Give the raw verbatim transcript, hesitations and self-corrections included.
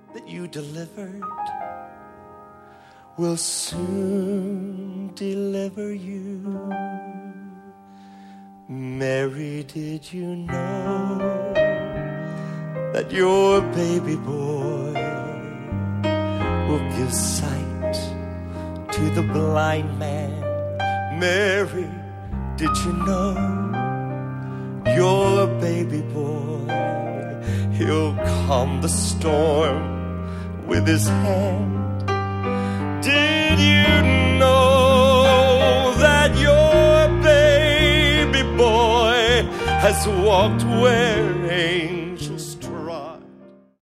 that you delivered will soon deliver you. Mary, did you know that your baby boy will give sight to the blind man? Mary, did you know your baby boy, he'll calm the storm with his hand? Did you know that your baby boy has walked where